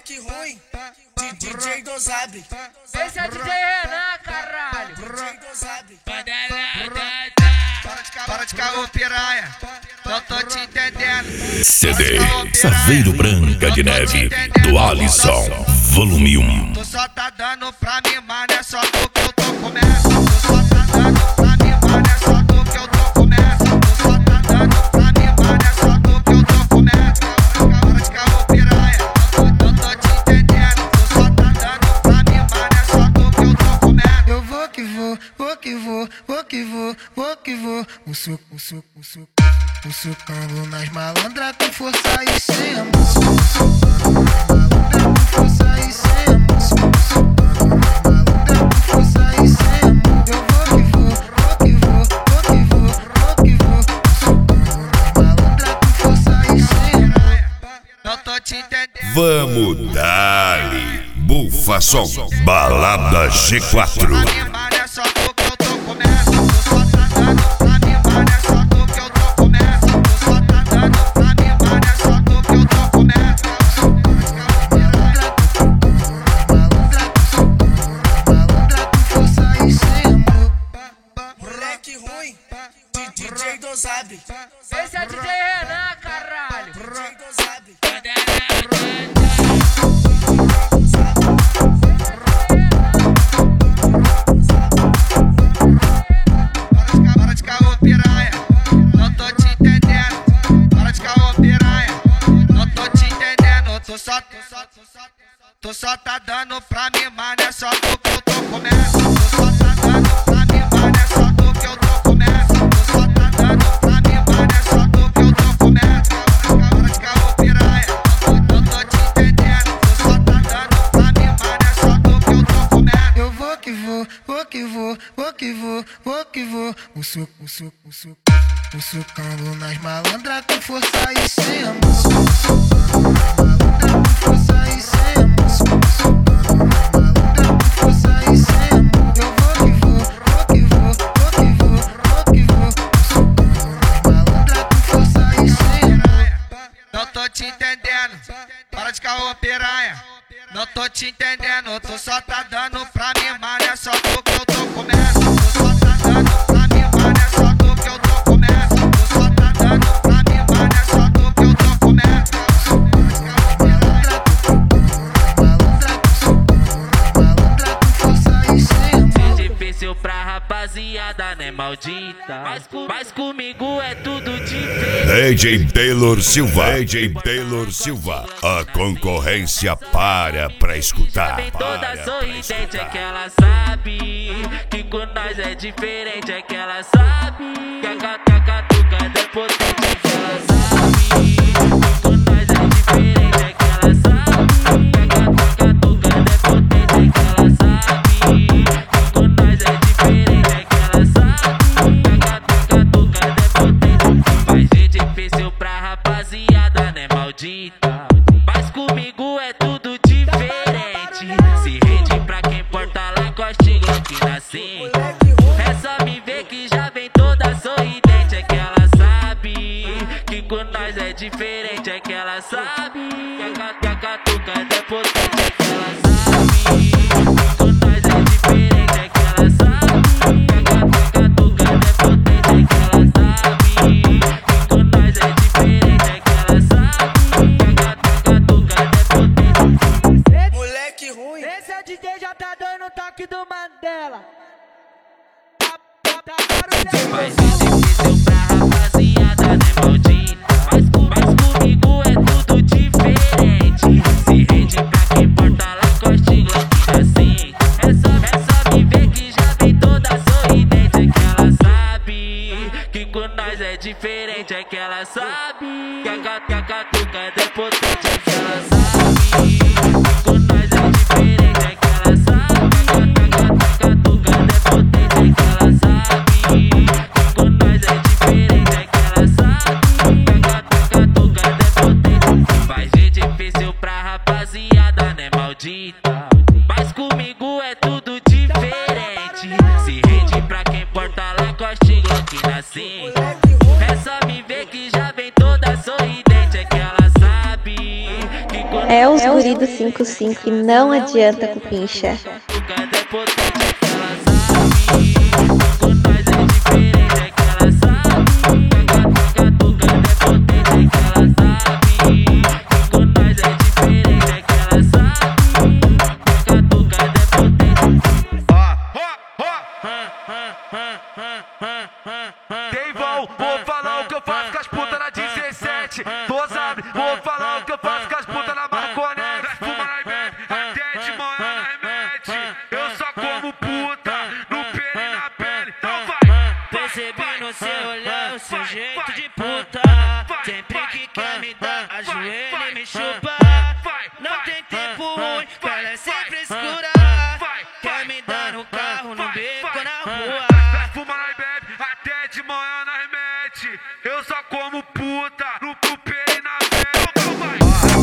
Moleque ruim, DJ Dosabre. Esse é DJ Renan, caralho. DJ Dosabre. Para de caô, piranha. Não tô te entendendo. CD Saveiro Branca de Neve do Alisson, volume 1. Tu só tá dando pra mim, mano, é só tu que eu tô comendo. Tu só tá dando pra mim, mano, é só tu que eu tô comendo. Tu só tá dando pra mim, mano, é só tu que eu tô comendo. Para de caô, piranha. Não tô te entendendo. Tu só tá dando pra mim, mano, é só tu que eu tô comendo. Eu vou que vou, vou que vou, vou que vou, vou que vou. O sucando nas malandras com força e sem amor. Malandra com força e sem amor. Malandra com força e sem amor. Eu vou que vou, vou que vou, vou que vou, vou que vou. Malandra com força e sem amor. Não tô te entendendo. Vamos dali, bufa som, balada G4. Mano, é só tu que eu tô comendo. Tu só tá dando pra mim, mano, é só tu que eu tô comendo. Tu só tá dando pra mim, mano, é só tu que eu tô comendo. Malandra com força e sem amor. Moleque ruim, DJ Dosabre. Esse é DJ Renan, caralho. DJ Dosabre. Para de caô, piranha. Não tô te entendendo. Para de caô, piranha. Não tô te entendendo. Tu só tá dando pra mim, mano, é só tu que eu tô comendo. Tu só tá dando pra mim, mano, é só tu que eu tô comendo. Tu só tá dando pra mim, mano, é só tu que eu tô comendo. Para de caô, piranha. Não tô te entendendo. Tu só tá dando pra mim, mano, é só tu que eu tô comendo. Eu vou que vou, vou que vou, vou que vou, vou que vou. O sucando nas malandras com força e sem amor. Malandra com força e sem amor. Malandra com força e sem amor. Eu vou que vou, vou que vou, vou que vou, vou que vou. Malandra com força e sem amor. Não tô te entendendo. Para de caô, piranha. Não tô te entendendo. Tu só tá dando pra mim, mano, é só tu que eu tô comendo. Tu só tá dando pra mim, mano, é só tu que eu tô comendo. Tu só tá dando pra mim, mano, é só tu que eu tô comendo. Malandra com força e sem amor. Difícil pra rapaziada, né, maldita? Mas comigo é tudo diferente. DJ Taylor Silva, DJ Taylor Silva, a concorrência pra escutar. Vem toda sorridente, é que ela sabe que com nós é diferente, é que ela sabe que a catucada é potente, é que ela sabe que com nós é diferente, é que ela sabe que a catucada é potente, é que ela sabe que com nós é diferente, é que ela sabe que a catucada é potente. Vai ser difícil pra rapaziada, né, maldita? Mas comigo é tudo diferente. Se rende pra quem porta lá costinha aqui nasce. É só me ver que já vem toda sorridente. É que ela sabe que com nós é diferente. É que ela sabe que a catucada é potente. É que ela sabe que com nós é diferente. É que ela sabe que a catucada é potente. É que ela sabe que com nós é diferente. É que ela sabe que a catucada é potente. Moleque ruim. Esse é DJ já tá dando o toque do Mandela. Vai ser difícil pra rapaziada, né, maldita? Mas comigo é tudo diferente. Se rende pra quem porta lá costinha aqui assim. É só me ver que já vem toda sorridente. É que ela sabe que com nós é diferente. É que ela sabe que a catucada é potente. É que ela sabe que com nós é diferente. É que ela sabe que a catucada é potente. É que ela sabe que com nós é diferente. É que ela sabe que a catucada é potente. Vai ser difícil pra rapaziada, né, maldita? Mas comigo é tudo diferente. Se rende pra quem porta lá costinha aqui nasce. É só me ver que já vem toda sorridente. É que ela sabe que com É os guri do 55 e não adianta com pincha. Cadê potente é que ela sabe? Com nós é diferente é que ela sabe. Cadê potente é que ela sabe? Com nós é diferente é que ela sabe. Cadê potente? Quem vou falar o que eu faço com as putas na 17. Tu sabe, vou falar o que eu faço com as putas na Marconete. Fuma na bebe, até de manhã na remete. Eu só como puta, no pelo e na pele. Então vai. Percebi no seu olhar o seu jeito de puta. Sempre que quer me dar, ajoelha e me chupa. Não tem tempo ruim, ela é sempre escura. Quer me dar no carro, no beco, na rua. Fuma na bebe, até de manhã na remete. Eu só como puta, no pelo e na pele. Então vai.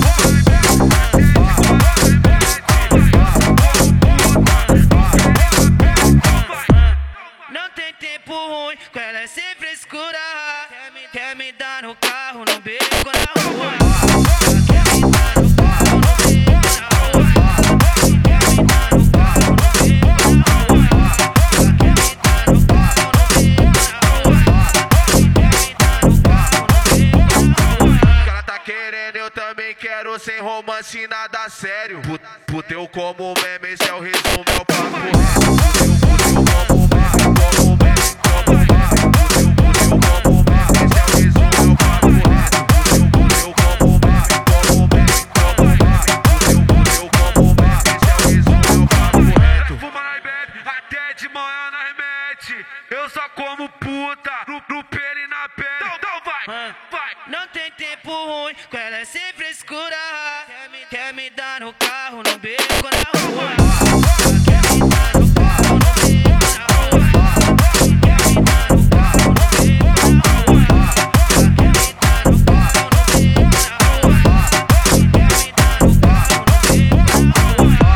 Não tem tempo ruim, ela é sempre escura. Quer me dar no carro, no beco, na rua. Quer me dar no carro, no beco, na rua. Quer me dar no carro, no beco, na rua. Quer me dar no carro, no beco, na rua. Quer me dar no carro, no beco, na rua. Ela tá querendo, eu também quero, sem romance e nada sério. Puta, eu como meme, esse é o resumo, é o papo reto. Puta, eu como meme, como meme, como meme. Puta, eu como meme, esse é o resumo, é o papo reto. Puta, eu como meme, como meme, como meme. Puta, eu como meme, esse é o resumo, é o papo reto. Fuma na bebe, até de manhã na remete. Eu só como puta, no pelo e na pele. Então vai, vai. Não tem tempo ruim, ela é sempre escura. Quer me dar no carro, no beco, na rua. Quer me dar no carro, no beco, na rua. Quer me dar no carro, no beco, na rua. Quer me dar no carro, no beco, na rua. Quer me dar no carro, no beco,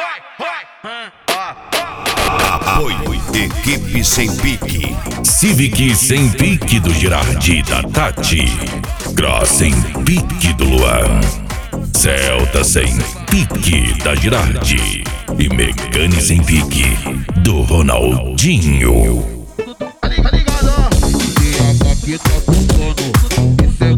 na rua. Apoio Equipe Sem Pique. Civic sem pique do Girardi da Tati. Cross sem pique do Luan. Celta sem pique da Girardi. E Megane sem pique do Ronaldinho. Tá ligado, ó? E aqui tá tocando. Isso é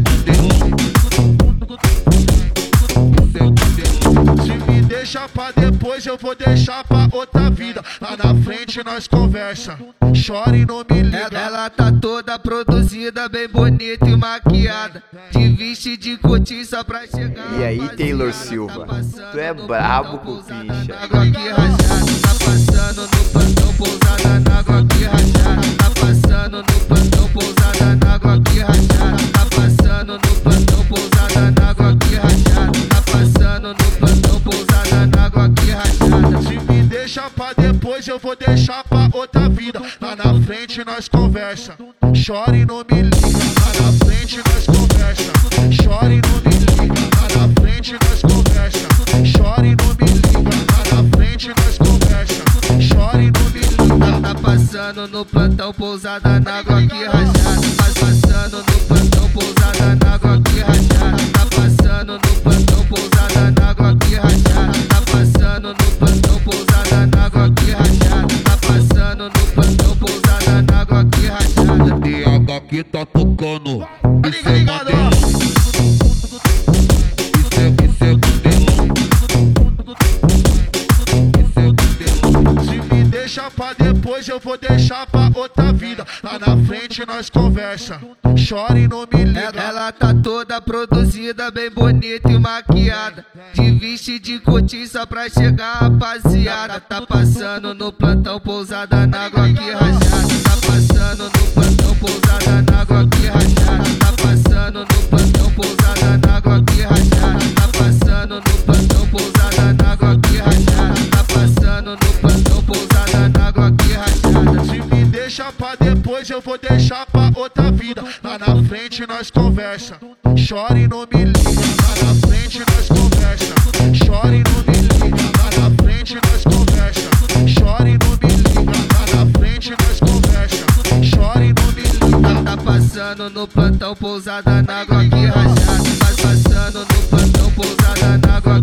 conteúdo. Se me deixa pra depois, eu vou deixar pra outra vida. Lá na frente nós conversa. Chora e não me liga. Ela tá toda produzida, bem bonita e maquiada. De veste de cortiça pra chegar. E aí, Taylor Silva, tu é brabo com pincha. Água aqui rajada, tá passando no plantão, pousada na água aqui rajada. Tá passando no plantão, pousada na água aqui rajada. Tá passando no plantão, pousada na água aqui rajada. Tá passando no plantão, pousada na água aqui rajada. Se me deixa pra depois, eu vou deixar pra outra vida. Lá na frente nós conversa. Chora e não me liga. Lá na frente nós conversa. Chora e não me liga. Lá na frente nós conversa. Chora e não me liga. Lá na frente nós conversa. Chora e não me liga. Tá passando no plantão, pousada na água aqui rajada. Tá passando no plantão, pousada na água aqui rajada. Tá passando no plantão, pousada na água aqui rajada. Tá passando no plantão, pousada na água aqui rajada. Tá passando no plantão, pousada na água aqui rajada. E água aqui tá tocando. Isso é modelo. Isso é modelo. Se me deixa pra depois, eu vou deixar pra outra vida. Lá na frente nós conversa. Chora e não me liga. Ela tá toda produzida, bem bonita e maquiada. De veste de cortiça pra chegar, rapaziada. Tá passando no plantão, pousada na água aqui rajada. Tá passando no plantão, pousada na água aqui rajada. Tá passando no plantão, pousada na água aqui rajada. Tá passando no plantão, pousada na água aqui rajada. Tá passando no plantão, pousada na água aqui rajada. Se me deixa pra depois, eu vou deixar pra outra vida. Lá na frente nós conversa. Chora e não me liga. Lá na frente nós conversa. Chora e não me liga. Lá na frente nós conversa. Chora e não me liga. Lá na frente nós conversa. Chora e não me liga. Tá passando no plantão, pousada na água aqui rajada. Tá passando no plantão, pousada na água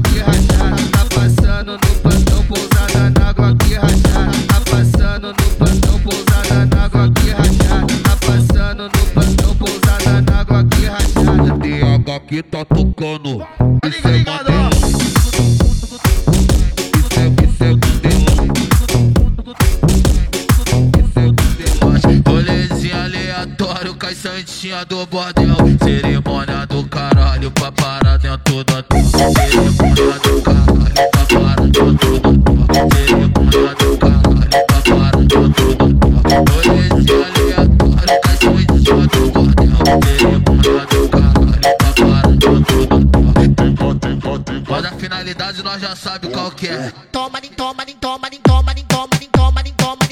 Rolezinho aleatório, cai santinha do bordel. Cerimônia do caralho pra parar dentro do hotel. Cerimônia do caralho pra parar dentro do hotel. Cerimônia do caralho pra parar dentro do hotel. Rolezinho aleatório, cai santinha do bordel. Cerimônia do caralho pra parar dentro do hotel. Mas a finalidade nós já sabe qual que é. Toma, toma, toma, toma, toma, toma, toma,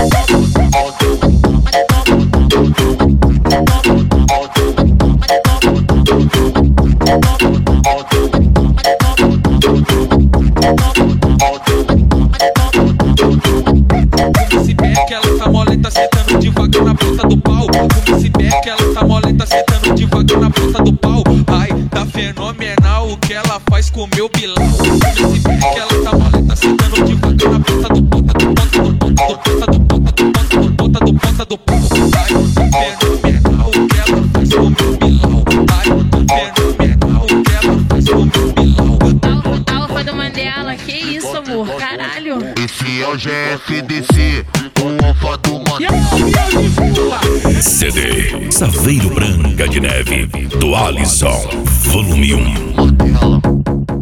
Esse beck, ela tá mole, tá sentando devagar na ponta do pau. Esse beck, ela tá mole, tá sentando devagar na ponta do pau. Ai, tá fenomenal o que ela faz com o meu bilão. Esse beck, ela tá mole, tá sentando devagar na ponta do pau. Ai, tá fenomenal o que ela faz com o meu bilão. Ai, tá fenomenal o que ela faz com o meu bilão. Alfa do Mandela, que isso, amor? Caralho. Esse é o GFDC, o Alfa do Mandela. CD Saveiro Branca de Neve, do Alisson, volume 1.